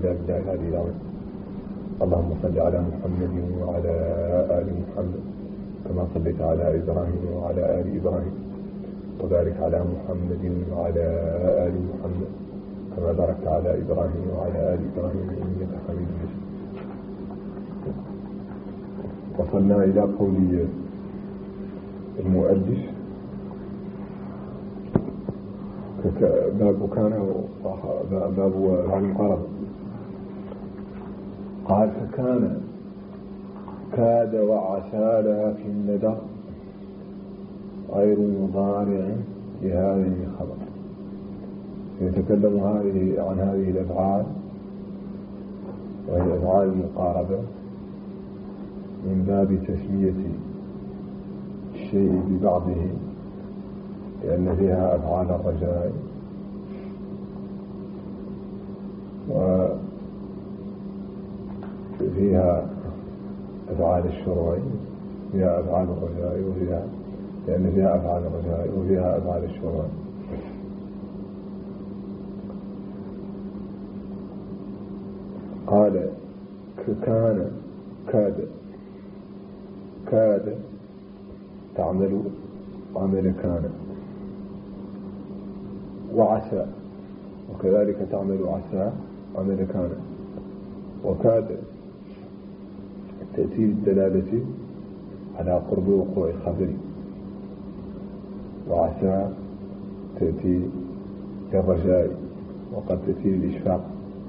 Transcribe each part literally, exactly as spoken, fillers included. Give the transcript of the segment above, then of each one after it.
إلا بالله العلي العظيم. اللهم صل على محمد وعلى آل محمد كما صليت على إبراهيم وعلى آل إبراهيم، وبارك على محمد وعلى آل محمد كما باركت على إبراهيم وعلى آل إبراهيم إنك حميد مجيد. وصلنا إلى قول المؤلف باب كان باب عن القرض. قال فكان كاد وعسى لكن ندى غير مضارع لهذه الخبر. يتكلم هذه عن هذه الأفعال وهي أفعال المقاربة من باب تسمية الشيء ببعضه، لأن فيها أفعال الرجاء وفيها أفعال الشروع، فيها أفعال الرجاء وفيها لأن فيها أفعال الرجاء وفيها أفعال الشروع. قال كان كاد كاد تعمل عمل كان، وعسى وكذلك تعمل عسى عمل كان، وكاد تأتي الدلالة على قرب وقوع الخبر، وعسى تأتي للرجاء وقد تأتي للإشفاق.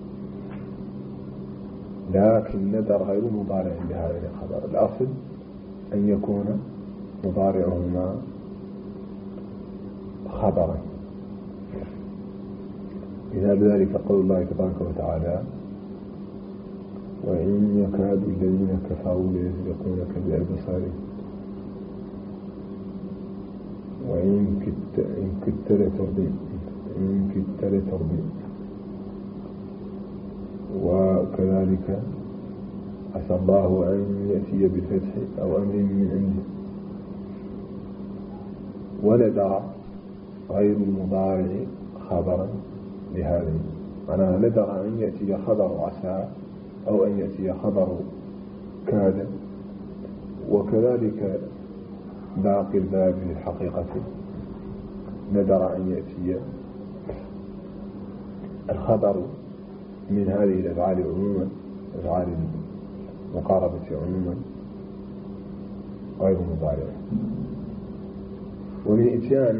لكن ندر غير مضارع لهذا الخبر. الأصل أن يكون مضارعهما خبرا. إذا بذلك قول الله تبارك وتعالى وإن يكاد الذين كفروا ليسبقونك بأبصارهم وإن كدت لتردين إن كدت لتردين. وكذلك عسى الله أن يأتي بالفتح أو أمر من عنده. وندر غير المضارع خبرا لهذه، معناها ندر أن يأتي خبر عسى أو أن يأتي خبر كاد. وكذلك باقي الباب للحقيقة ندر أن يأتي الخبر من هذه الأفعال عموما، أفعال المقاربة عموما غير مضارع. ومن إتيان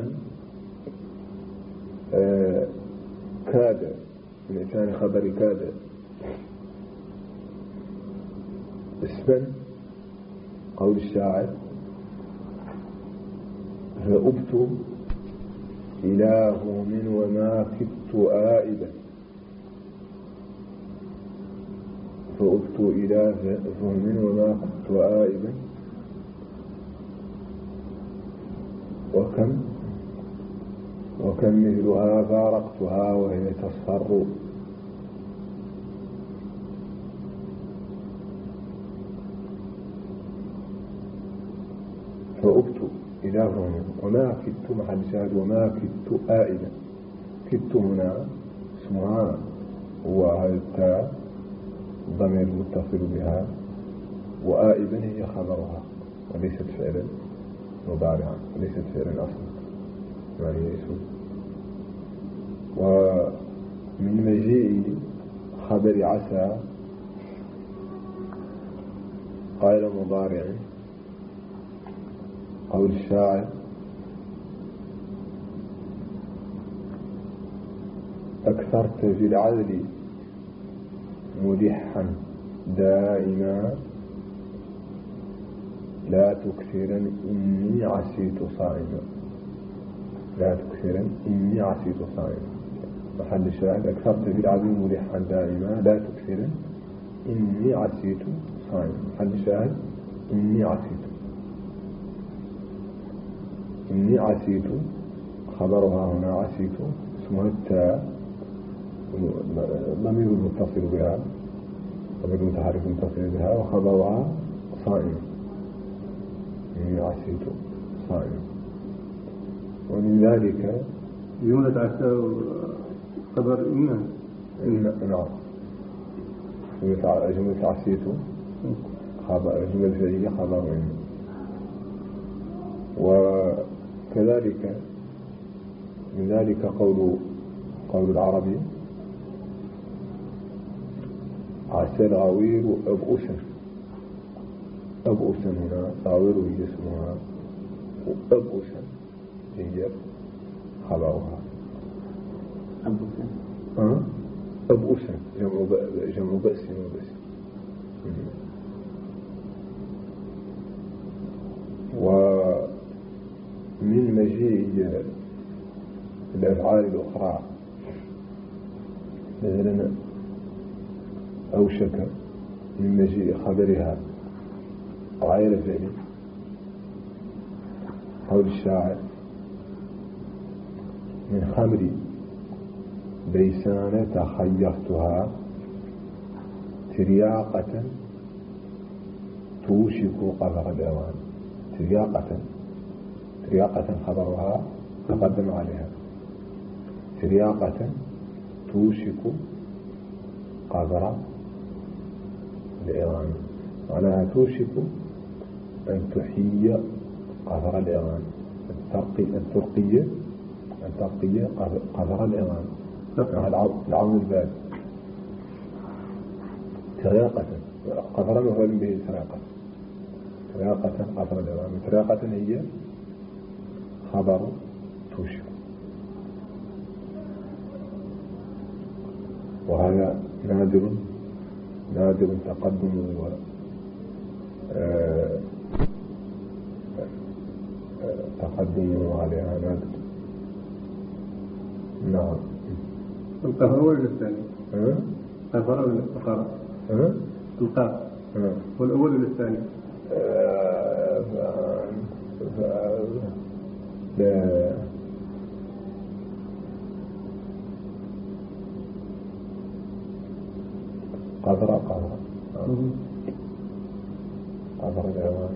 آه كاد من إتيان خبر كاد اسما قول الشاعر فأبت إله من وما كدت آئبا. فأبت إله من وما كدت آئبا. وكم وكم مثلها فارقتها وهي تصفر. فأبت إله وما كدت محل شاهد وما كدت آئبا. كدت هنا اسمها هو التاء الضمير المتصل بها، وآئبا هي خبرها وليست فعلا مضارعا وليست فعلا أصلا يعني يسود. ومن مجيء خبر عسى قائل مضارع قول الشاعر أكثرت في العدل ملحا دائما لا تكثرا إني عسيت صائما. لا تكثرا إني عسيت صائما. محل الشاهد أكثرت في العدل ملحا دائما لا تكثرا إني عسيت صائما. محل الشاهد إني عسيت. إني عسيت خبرها هنا عسيت اسمها التاء ضمير متصل بها ضمير متحرك متصل بها وخبرها صائم. إني عسيت صائم. ومن ذلك يولد عسى خبر إن إن نعم جملة عسيت خبر جملة فعلية خبر إن. وكذلك من ذلك قول قول العربي عسى الغوير أبؤسا. أبؤسا هنا غوير هي اسمها وأبؤسا هي خبرها. أبؤسا أه؟ أبؤسا جمع جمع بأس وبأس. ومن مجيء الأفعال الأخرى مثلا أوشك من مجيء خبرها غير ذلك قول الشاعر من خمري بيسان تخيرتها ترياقة توشك قدر الأوان. ترياقة ترياقة خبرها تقدم عليها. ترياقة توشك قدر الإيران معناها توشك أن تحيي قدر الإيران الترقية الترقية الترقية قدر الإيران العون البال. ترياقة قدرا مفعول به ترياقة ترياقة قدر الإيران. ترياقة هي خبر توشك. وهذا نادر نادر تقدم و آه تقدم عليها نادر. نعم. القهر ولا الثاني؟ ها؟ القهر ولا القهر؟ ها؟ القهر. ها؟ والأول ولا الثاني؟ آه ف... ف... لا قدر قدر قدر الأوان.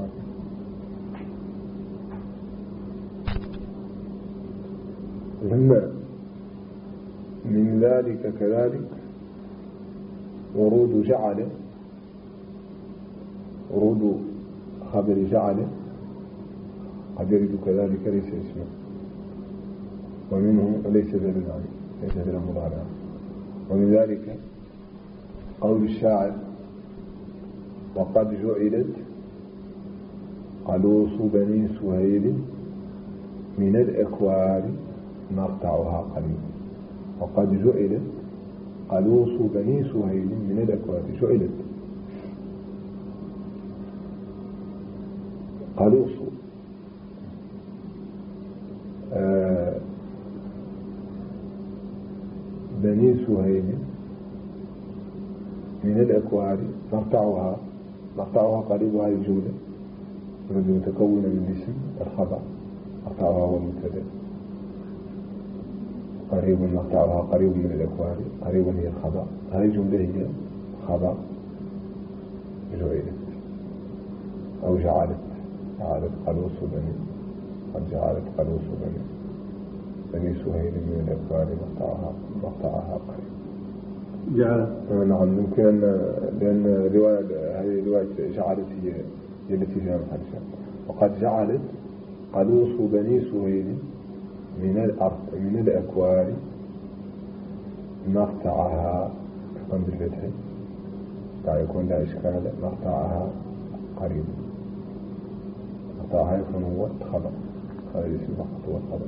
لما من ذلك كذلك ورود جعل ورود خبر جعل قد يرد كذلك ليس اسمه ومنه ليس بالمعنى ليس بالمضارع. ومن ذلك قول الشاعر وقد جعلت قلوص بني سهيل من الأكوار نقطعها قليل. وقد جعلت قلوص بني سهيل من الأكوار. جعلت قلوص آه بني سهيل من الأكوار نقطعها نقطعها قريب. هذه الجملة متكونة من اسم الخبر نقطعها والمبتدأ قريب نقطعها قريب من الأكوار قريب هي الخبر. هذه الجملة هي خبر جعلت أو جعلت جعلت قلوص بني قد جعلت قلوص بني بني سهيل من الأكوار نقطعها نقطعها قريب. جعلت. نعم ممكن لأن رواية هذه رواية جعلت هي التي فيها محادثة. وقد جعلت قلوص بني سهيل من الأرض من الأكوار نقطعها يكون بالفتح لا يكون لا إشكال نقطعها قريب. نقطعها يكون هو الخبر هذا الاسم فقط هو الخبر.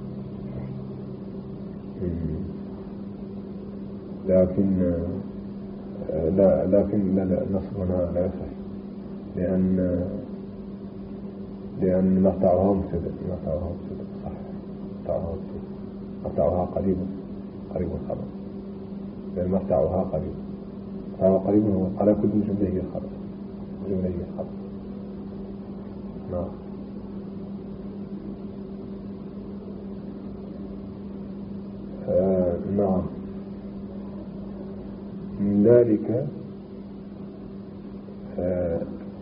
لكن لا لكن لا لا نصب هنا لا يصح لأن لأن نقطعها مبتدأ نقطعها مبتدأ صح نقطعها نقطعها قريب قريب الخبر لأن نقطعها قريب نقطعها قريب هو على كل جملة هي الخبر جملة هي الخبر. نعم. آه نعم. من ذلك آه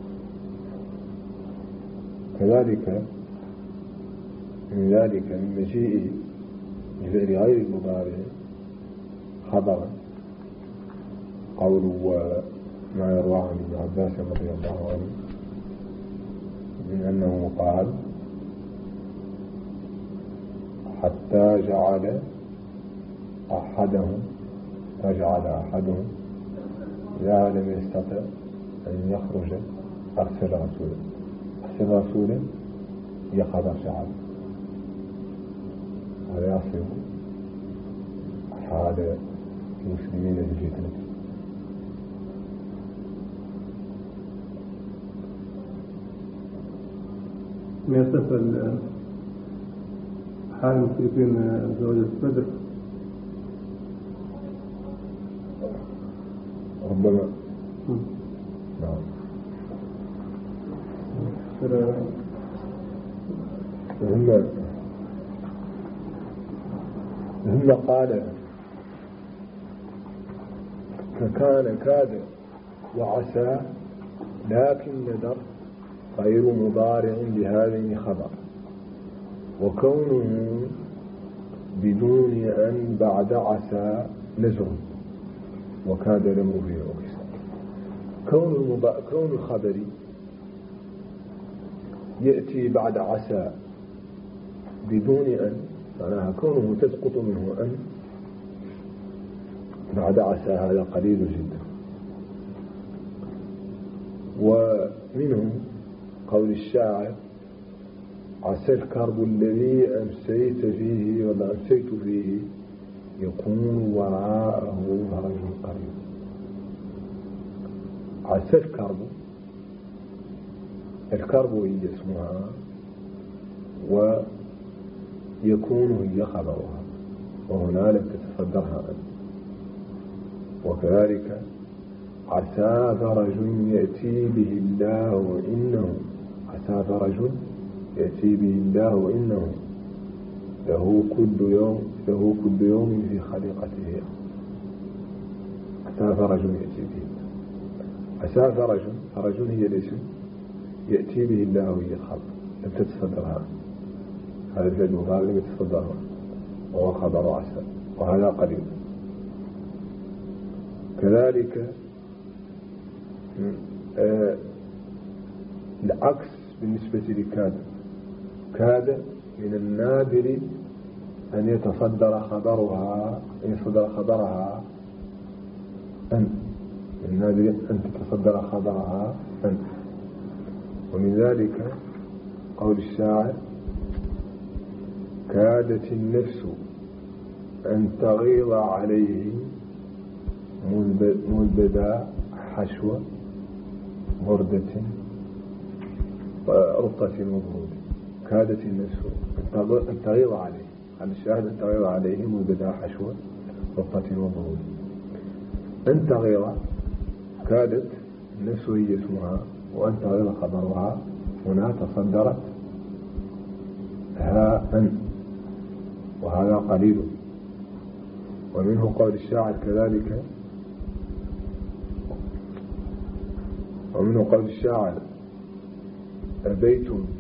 كذلك من ذلك من مجيء الفعل غير المضارع خبرا قوله وما يروى عن ابن عباس رضي الله عنه من أنه قال حتى جعل أحدهم فجعل أحدهم إذا لم يستطع أن يخرج أرسل رسولا أرسل رسولا يقضى شعب. هذا يصف حال المسلمين في الفتنة. ما يصف حال المشركين زوجة بدر؟ ربما نعم. هم هم قال فكان كاد وعسى لكن ندر غير مضارع لهذه خبر، وكونه بدون أن بعد عسى نزر وكاد لم فيه وكسر. كون المضا... كون الخبر يأتي بعد عسى بدون أن، معناها كونه تسقط منه أن بعد عسى هذا قليل جدا. ومنه قول الشاعر عسى الكرب الذي أمسيت فيه ولا أمسيت فيه يكون وراءه فرج قريب. عسى الكرب، الكرب هي اسمها ويكون هي خبرها، وهنا لم تتصدرها أن. وكذلك عسى فرج يأتي به الله وإنه، عسى فرج يأتي به الله وإنه له كل يوم له كل يوم في خليقته. عسى فرج يأتي به الله. عسى فرج، فرج هي الاسم يأتي به الله وهي الخبر لم تتصدرها. هذا الفعل المضارع لم يتصدرها وهو خبر عسى، وهذا قليل. كذلك آه العكس بالنسبة لكاد. كاد من النادر أن يتصدر خبرها أن يتصدر خبرها أن من النادر أن تتصدر خبرها أن. ومن ذلك قول الشاعر كادت النفس أن تغيظ عليه ملبدا حشو بردة رطة مبرود. كادت النفس أن تغيظ عليه، على الشاهد أن تغيظ عليه ملبدا حشو رطة مبرود. أن تغيظ كادت النفس هي اسمها، وأن تغيظ خبرها. هنا تصدرت ها أن، وهذا قليل. ومنه قول الشاعر كذلك ومنه قول الشاعر أبيتم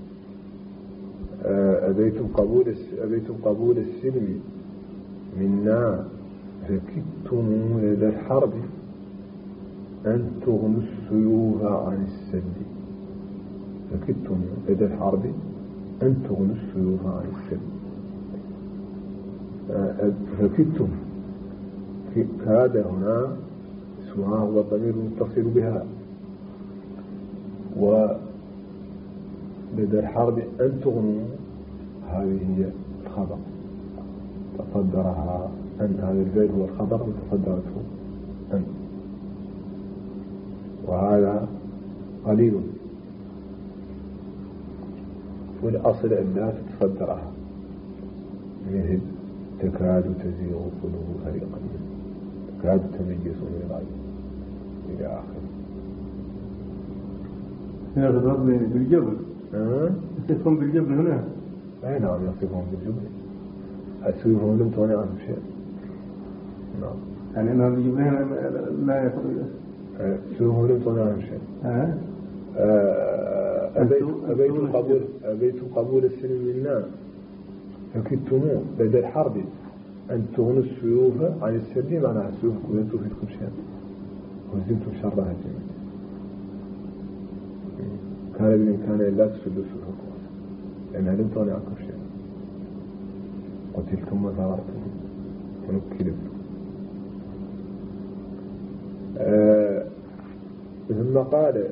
أبيتم قبول أبيتم قبول السلم منا فكدتم لدى الحرب أن تغنوا السيوف عن السلم. فكدتم لدى الحرب أن تغنوا السيوف عن السلم. فكدتم هذا هنا اسمها هو الضمير المتصل بها، ولدى الحرب أن تغنوا هذه هي الخبر تصدرها أن. هذا الفعل هو الخبر وتصدرته أن، وهذا قليل. والأصل أن لا تتصدرها، مثل تكاد تزيغ قلوب فريق منهم تكاد تميز من الغيظ إلى آخره. هذا الرب بالجبل يصفون بالجبل هنا. أي نعم يصفون بالجبل. السيوف لم تغني عنه شيء. نعم يعني أنها بالجبل هنا لا يصفون السيوف لم تغني عنه شيء. أبيت قبول أبيت قبول السلم منا فكدتموه لدى الحرب أن تغنوا السيوف عن السلم. معناها السيوف لا تفيدكم شيئا. هزمتم شر هزيمة كان بالإمكان لا تسدوا في الحكم لأن علمت أن أعكم شيئا قتلتم وثارتم ونكلتم. آه ثم قال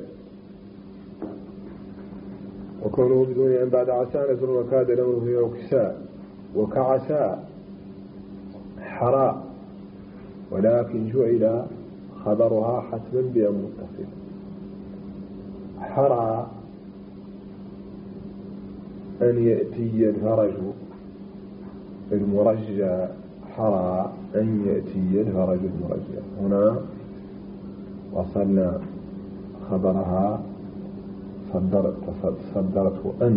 وكونه بدون أن بعد عسى نزل وكاد له في عكساء وكعساء حراء ولكن جعل خبرها حتما بأن متصل. حرى أن يأتي الفرج المرجى حرى أن يأتي الفرج المرجى. هنا وصلنا خبرها صدرت صدرته أن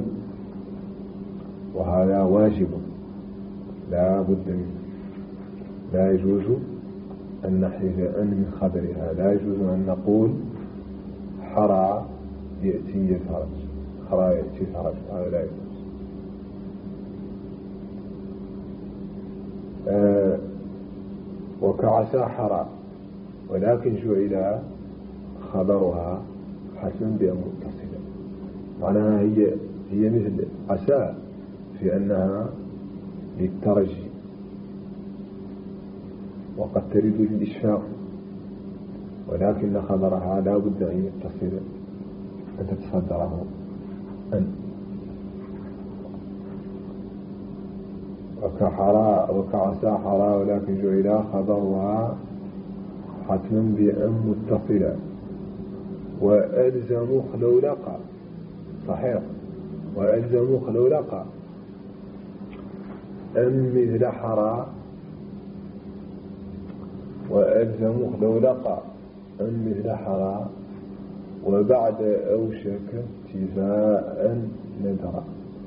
وهذا واجب لا بد منه لا يجوز أن نحذف أن من خبرها لا يجوز أن نقول حرى يأتي الفرج حرى يأتي الفرج هذا لا يجوز. آه وكعسى حرى ولكن جعل خبرها حسن بأن متصلا معناها هي هي مثل عسى في أنها للترجي وقد تريد للإشفاق ولكن خبرها لا بد أن يتصل أن تتصدره أن. وكحراء وكعسى حراء ولكن جعل خبرها حتما بأن متصلا وألزم خلولقا صحيح وألزم خلولقا أن مثل حراء وألزم خلولقا أن مثل حراء وبعد أوشك اتفاء نذرا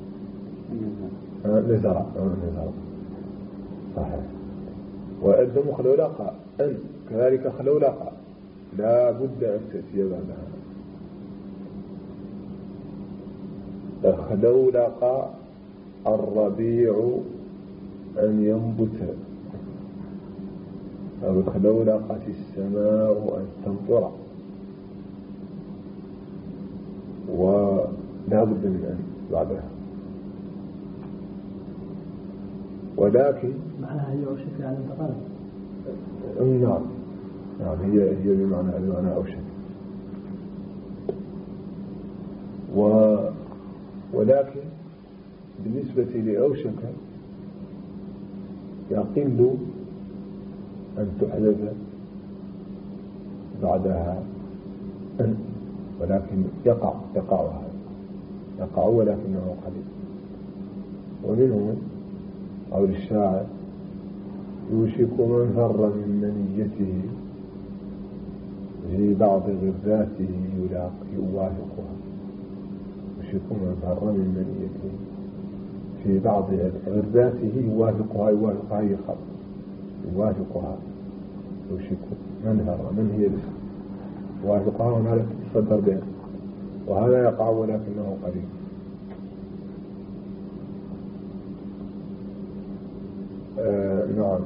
نذرا نذرا صحيح. وألزم خلولقا أن كذلك خلولقا لا بد أن تأتي بعدها. خلولق الربيع أن ينبت أو خلولقت السماء أن تمطر ولا بد من أن بعدها. ولكن معناها هي أوشك على انتقال. نعم نعم هي هي بمعنى بمعنى أوشك. و ولكن بالنسبة لأوشك يقل أن تحدث بعدها أن ولكن يقع يقع هذا يقع ولكنه قليل. ومنهم قول الشاعر يوشك من فر من منيته في بعض غرزاته يوافقها. يوشك من فر من منيته في بعض غرزاته يوافقها يوافقها يخاف يوافقها. يوشك من فر من هي الاسم يوافقها وهذا تتصدر بها وهذا يقع ولكنه قليل. آه نعم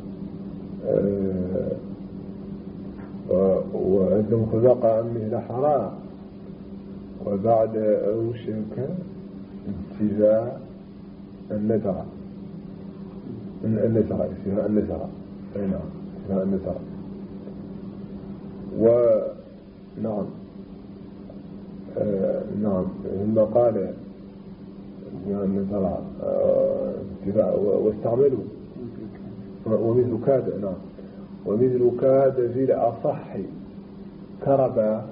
آه وعندما خلق عن مثل حراء وبعد أوشك انتزاع النزرة النزرة انتزاع النزرة أي نعم انتزاع النزرة. ونعم آه نعم ثم قال النزرة انتزاع واستعملوا ومثل كاد نعم ومثل كاد في الأصح كربا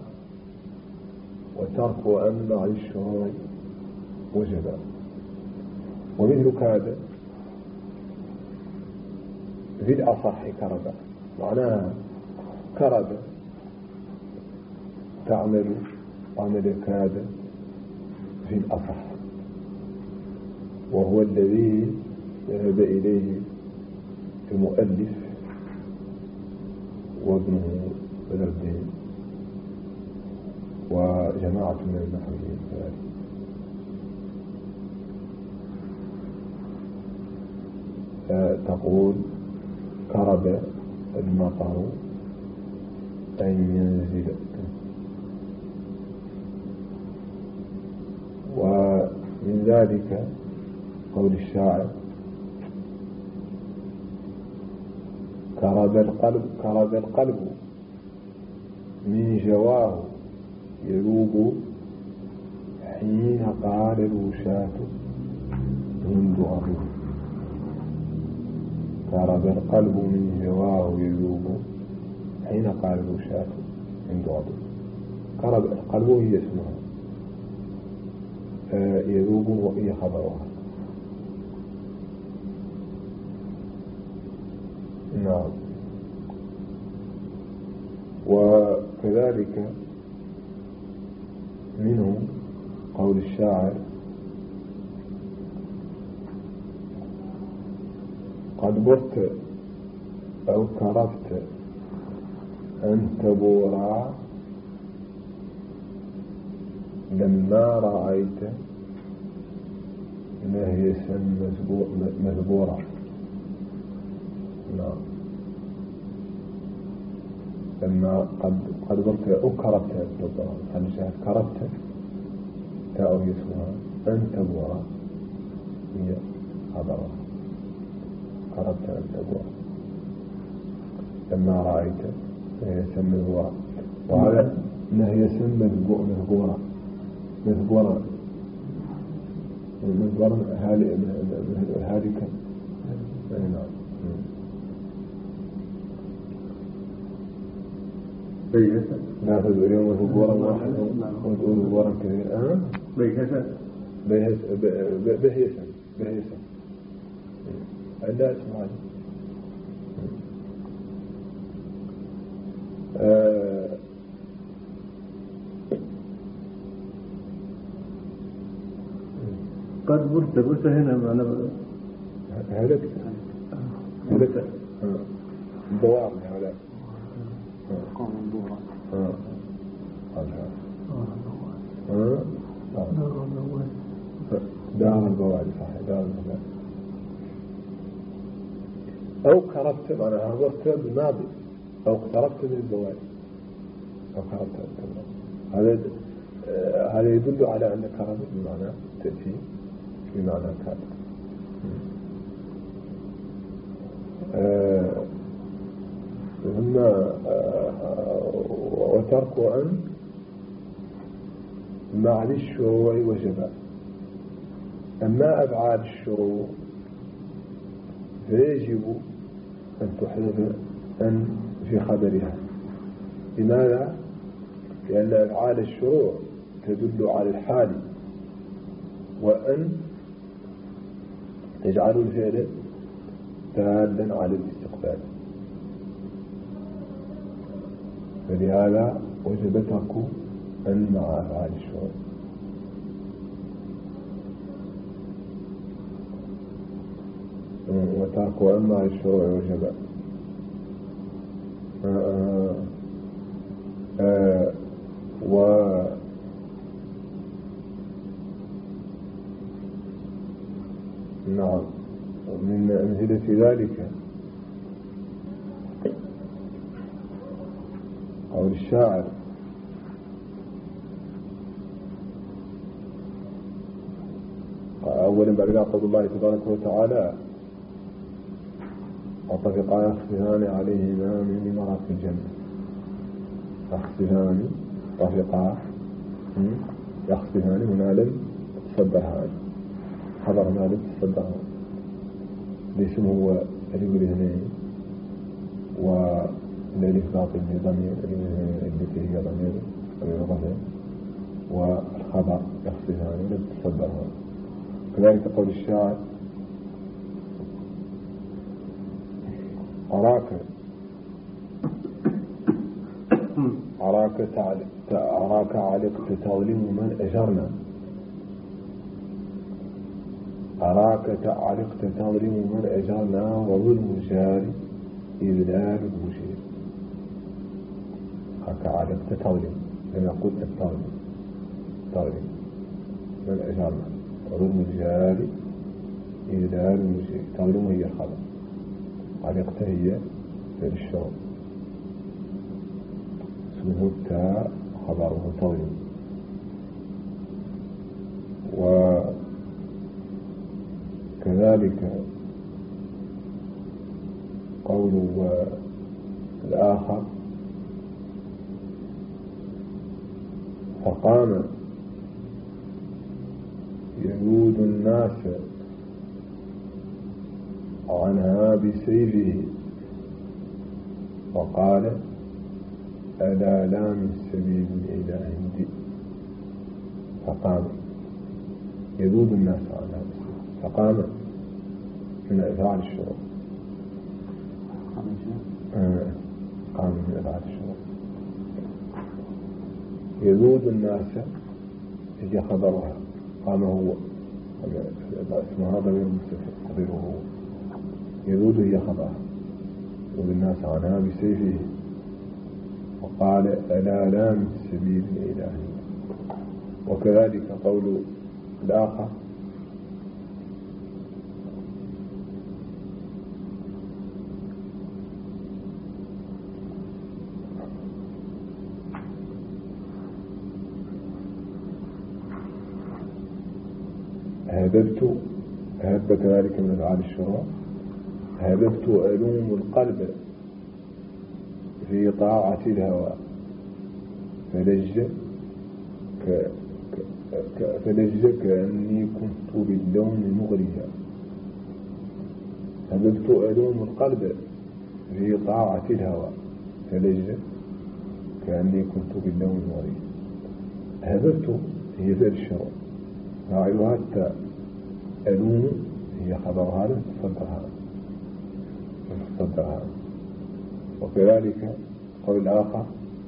وترك أمنع الشرور وجبا. ومثل كاد في الأصح كربا معناها كرب تعمل عمل كاد في الأصح وهو الذي ذهب إليه المؤلف وابنه بدردين وجماعة من النحويين تقول كرب المطر أن ينزل. ومن ذلك قول الشاعر كرب القلب كرب القلب من جواه يذوب حين قال الوشاة هند أبو. كرب القلب من جواه يذوب حين قال الوشاة هند أبو. كرب القلب هي اسمها آه يذوب وهي خبرها. نعم. وكذلك منه قول الشاعر قد برت أو كرفت أن تبورا لما رأيت نهيسا مذبورا. نعم. لما قد قد برت أو كرفت هل شاهد كرفت تاء يسمها أن تبورا هي خبرها. كرفت أن تبورا لما رأيت نهيسا مذبورا. وهذا نهيسا مذبورا مذبورا مذبورا هالكا. نعم. بيهسا لا تقول اليوم مذبورا واحد وتقول مذبورا كثير. أه؟ بيهسا بيهسا بيهسا بيهسا لا اسمع. أه قد برت برت هنا معنا هلكت هلكت دوار هلك قوم دورا اه اه دار البواري. صحيح دار البواري. أو قربت معناها هبطت بالماضي أو اقتربت من البواري أو قربت من هذا هذا يدل على أن قربت بمعنى تأتي بمعنى كان. ثم وترك أن مع الشروع وجب. أما أفعال الشروع فيجب أن تحذف أن في خبرها. لماذا؟ لأن أفعال الشروع تدل على الحال وأن تجعل الفعل دالا على الاستقبال. فلهذا وجب ترك أن مع أفعال الشروع. وترك أن مع الشروع وجب. آآ آآ و نعم. من أمثلة ذلك قول الشاعر أولا بعد قول الله تبارك وتعالى وطفقا يخصفان عليهما من مرات الجنة. يخصفان طفقا يخصفان هنا لم تصدرها خبر ما لم تصدرها ليش هو الرجل هنا والإفراط الضمير التي هي ضمير الضمير والخبر يخصفان لم تصدرها. كذلك قول الشاعر أراك أراك أراك علقت تظلم من أجرنا. أراك علقت تظلم من أجرنا وظلم الجار إذلال المشير. أراك علقت تظلم لما قلت تظلم تظلم من أجرنا وظلم الجار إذلال المشير. تظلم هي الخبر علقت هي للشغل. اسمه التاء خبره طويل. وكذلك قول الآخر فقام يذود الناس عنها بسيفه وقال ألا لا من سبيل إلى هندي. فقام يذود الناس عنها بسيفه، فقام من أفعال الشروط. قام من أفعال الشروط. يذود الناس هي خبرها، قام هو اسمها ضمير مستتر تقديره هو. يذود هي خبرها، يذود الناس عنها بسيفه وقال ألا لا من سبيل إله. وكذلك قول الآخر هببت، هب كذلك من أفعال الشروع. هببت ألوم القلب في طاعة الهوى فلج ك... ك... فلج كأني كنت باللوم مغريا. هببت ألوم القلب في طاعة الهوى فلج كأني كنت باللوم مغريا. هببت هي فعل الشروع، فاعلها التاء، ألوم هي خبرها لا تصدرها لا تصدرها. وكذلك قول الآخر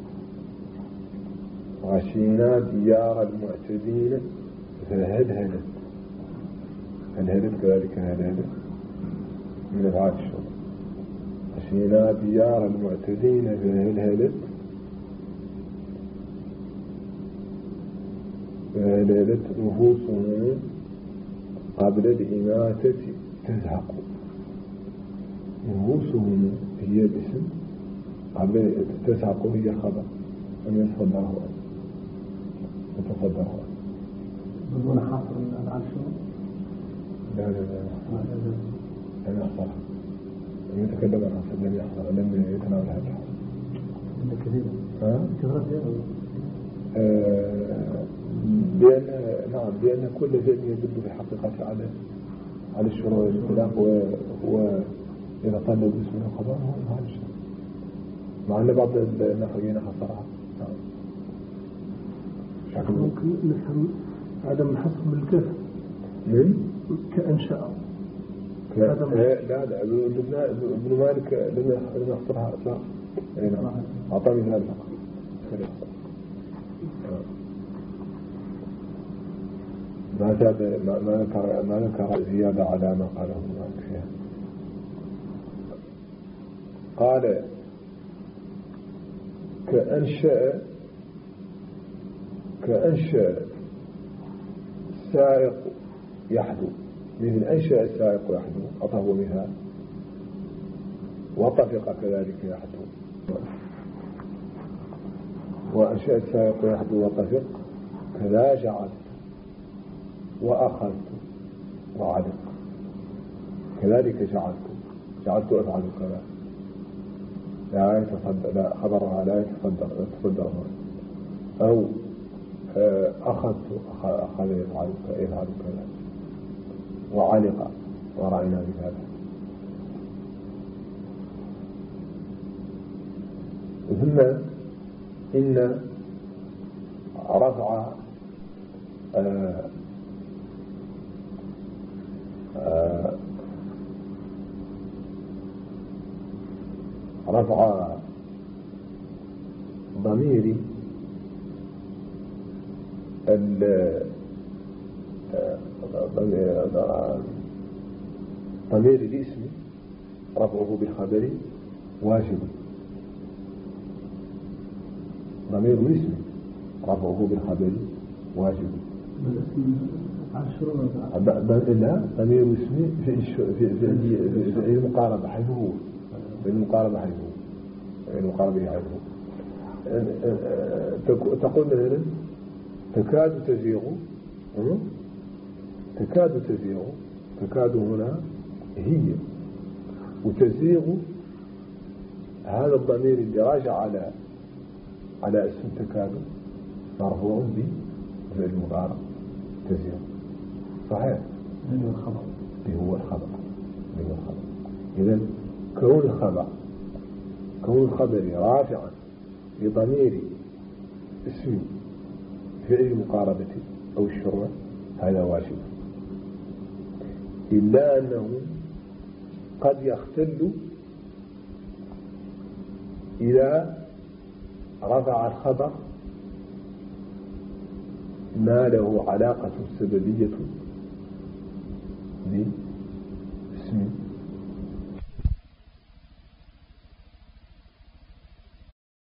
غشينا ديار المعتدين فهدهدت. هدهدت كذلك هدهدت من أفعال الشروع. غشينا ديار المعتدين فهدهدت فهدهدت نفوسهم قبل الإماتة تزهق. نفوسهم هي الاسم، قبل تزهق هي خبر أن يتصدره يتصدره بدون حصر من أفعال الشروع. لا لا لا لم يحصرها، لم يتكلم عن حصر، لم يحصر، لم يتناول هذا الحصر. كثير ها؟ كثير لأن نعم لأن كل شيء يدل في حقيقة على على الشروع والاختلاف، وإذا طلب باسم الخبر هو هذا الشيء، مع أن بعض النحويين حصرها. ممكن نفهم عدم الحصر بالكاف كأنشأ. لا لا لا ابن مالك لم يحصرها إطلاقا. أعطى مثال فقط. ما زاد ما ذكر ما ذكر زيادة على ما قاله مالك فيها. قال كأنشأ كأنشأ السائق يحدو، مثل أنشأ السائق يحدو أطهو مثال. وطفق كذلك يحدو، وأنشأ السائق يحدو وطفق كذا جعلت وأخذت وعلق كذلك جعلت جعلت أفعل كذا لا يتصدر، لا خبرها لا يتصدر يتصدرها. أو أخذت أخذ يفعل يفعل كذا وعلق ورأينا بهذا. ثم إن رفع آه آه رفع ضميري ضمير الاسم رفعه بالخبر واجب. ضمير الاسم رفعه بالخبر واجب. لا ضمير الاسم في في في المقاربة حيث هو، في المقاربة حيث هو، في المقاربة حيث هو. تقول مثلا تكاد تزيغ، تكاد تزيغ، تكاد هنا هي، وتزيغ هذا الضمير اللي راجع على على اسم تكاد مرفوع بفعل المضارع تزيغ، صحيح؟ اللي هو الخبر، اللي هو الخبر، اللي هو الخبر. إذا كون الخبر كون الخبر رافعا لضمير اسم فعل المقاربة أو الشروع هذا واجب، إلا أنه قد يختل إذا رفع الخبر ما له علاقة سببية